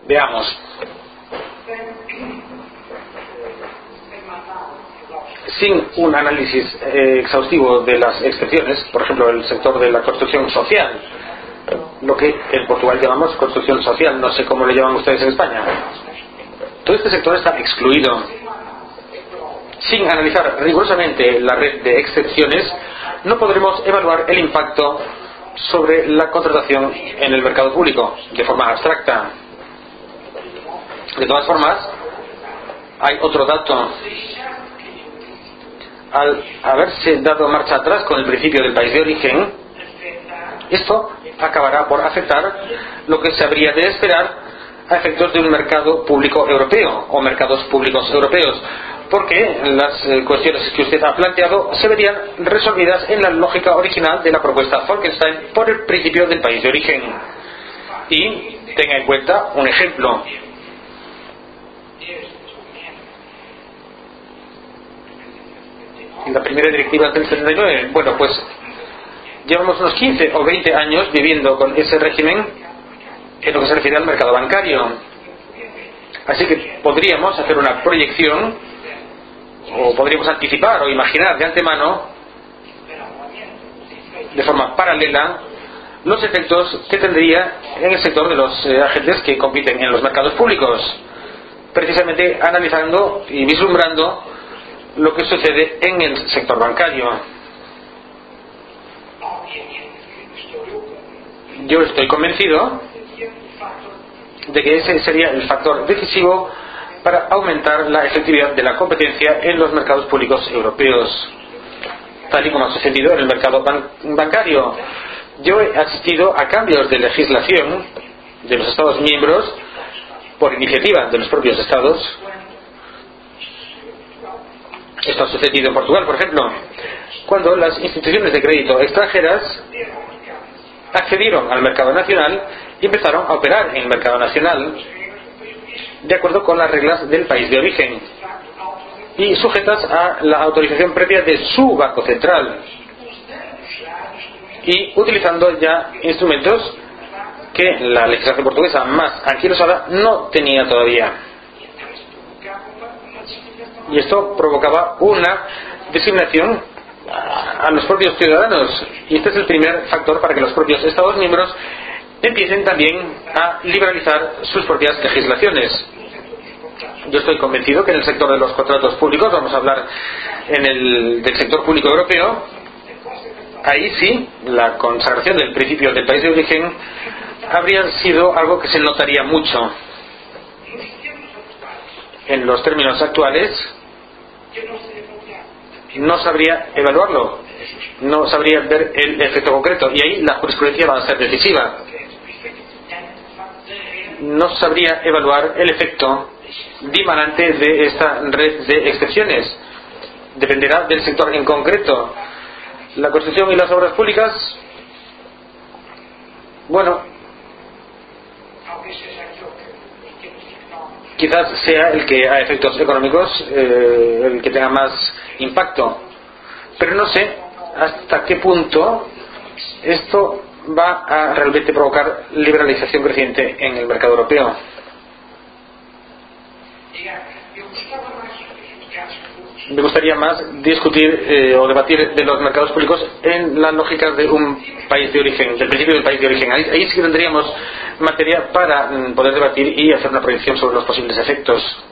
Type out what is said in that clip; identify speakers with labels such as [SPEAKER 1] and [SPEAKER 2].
[SPEAKER 1] Veamos. Sin un análisis exhaustivo de las excepciones, por ejemplo el sector de la construcción social, lo que en Portugal llamamos construcción social, no sé cómo le llaman ustedes en España, todo este sector está excluido. Sin analizar rigurosamente la red de excepciones, no podremos evaluar el impacto sobre la contratación en el mercado público de forma abstracta. De todas formas, hay otro dato. Al haberse dado marcha atrás con el principio del país de origen, esto acabará por afectar lo que se habría de esperar a efectos de un mercado público europeo o mercados públicos europeos, porque las cuestiones que usted ha planteado se verían resolvidas en la lógica original de la propuesta Falkenstein por el principio del país de origen. Y tenga en cuenta un ejemplo. La primera directiva del 79, bueno, pues llevamos unos 15 o 20 años viviendo con ese régimen en lo que se refiere al mercado bancario. Así que podríamos hacer una proyección, o podríamos anticipar o imaginar de antemano, de forma paralela, los efectos que tendría en el sector de los agentes que compiten en los mercados públicos, precisamente analizando y vislumbrando lo que sucede en el sector bancario. Yo estoy convencido de que ese sería el factor decisivo para aumentar la efectividad de la competencia en los mercados públicos europeos, tal y como ha sucedido en el mercado bancario. Yo he asistido a cambios de legislación de los Estados miembros por iniciativa de los propios Estados. Esto ha sucedido en Portugal, por ejemplo, cuando las instituciones de crédito extranjeras accedieron al mercado nacional y empezaron a operar en el mercado nacional de acuerdo con las reglas del país de origen y sujetas a la autorización previa de su Banco Central y utilizando ya instrumentos que la legislación portuguesa más anquilosada no tenía todavía. Y esto provocaba una discriminación a los propios ciudadanos, y este es el primer factor para que los propios Estados miembros empiecen también a liberalizar sus propias legislaciones. Yo estoy convencido que en el sector de los contratos públicos, vamos a hablar del sector público europeo, ahí sí la consagración del principio del país de origen habría sido algo que se notaría mucho. En los términos actuales no sabría evaluarlo, no sabría ver el efecto concreto, y ahí la jurisprudencia va a ser decisiva. No sabría evaluar el efecto dimanante de esta red de excepciones. Dependerá del sector en concreto. La construcción y las obras públicas, bueno, quizás sea el que a efectos económicos el que tenga más impacto, pero no sé hasta qué punto esto va a realmente provocar liberalización creciente en el mercado europeo. Me gustaría más discutir o debatir de los mercados públicos en la lógica de un país de origen, del principio del país de origen. Ahí sí que tendríamos materia para poder debatir y hacer una proyección sobre los posibles efectos.